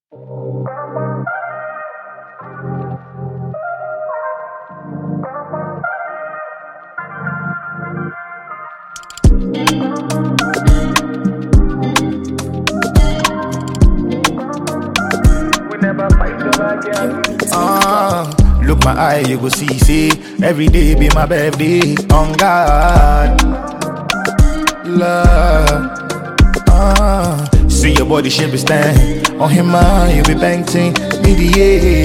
Look my eye, you go see, every day be my birthday. On God, love. See your body shape is stand. On him, man, you be painting me the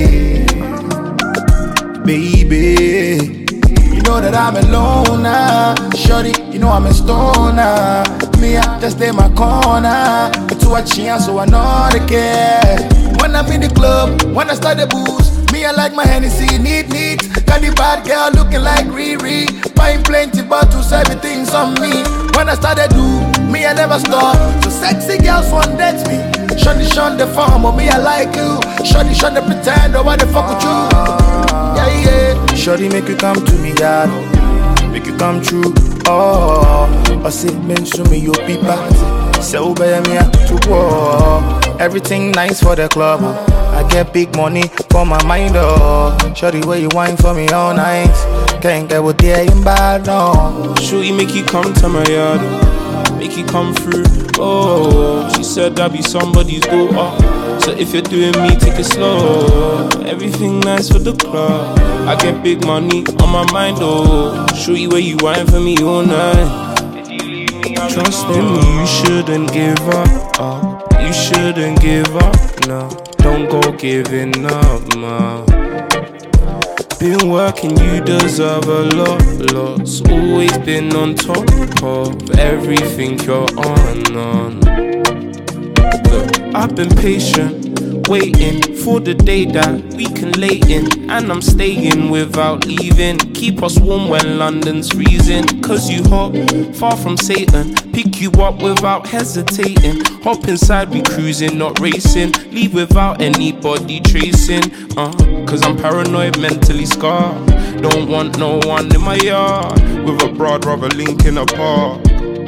baby. You know that I'm alone now, shorty. You know I'm a stoner. Me, I just stay in my corner. But to a chance, so I know they care. When I'm in the club, when I start the booze, me I like my Hennessy, neat. Got the bad girl looking like Riri. Buying plenty bottles, everything's on me. When I started do, me I never stop. So sexy girls want date me. Shorty shun the form, but me I like you. Shorty shun the pretend, or what the fuck with you? Yeah. Shorty make you come to me, God. Make you come true. Oh, I say, men show me your people. So by me to war. Everything nice for the club. I get big money for my mind. Oh, shorty, where you wine for me all night? Can't get what they in bad no. Shorty make you come to my yard, make you come through. Oh, she said I'll be somebody's daughter. So if you're doing me, take it slow. Everything nice for the club. I get big money on my mind. Oh, shorty, where you wine for me all night? Trust in me, you shouldn't give up. You shouldn't give up, no. Don't go giving up, man. Been working, you deserve a lot. Always been on top of everything you're on. Look, I've been patient, waiting for the day that we can lay in. And I'm staying without leaving. Keep us warm when London's freezing. Cause you hot, far from Satan. Pick you up without hesitating. Hop inside, we cruising, not racing. Leave without anybody tracing. Cause I'm paranoid, mentally scarred. Don't want no one in my yard. With a broad rubber linking apart.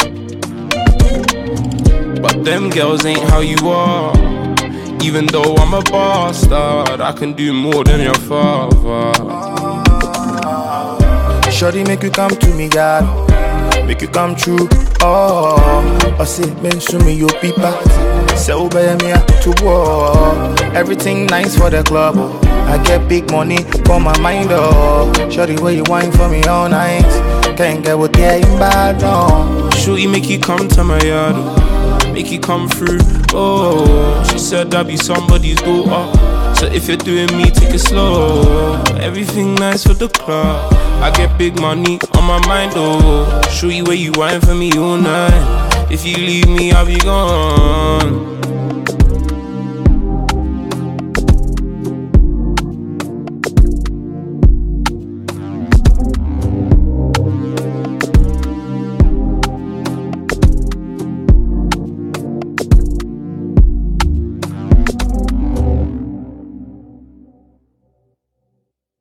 But them girls ain't how you are. Even though I'm a bastard, I can do more than your father. Shorty make you come to me, God. Make you come true. Oh, I say, men show me your people. So by me to war. Everything nice for the club. I get big money for my mind. Oh, shorty, where you wine for me all night? Can't get what they in bad no. Shorty make you come to my yard, make you come through. Oh, she said I'll be somebody's daughter. So if you're doing me, take it slow. Everything nice for the club. I get big money on my mind. Oh, show you where you wine for me all night. If you leave me, I'll be gone.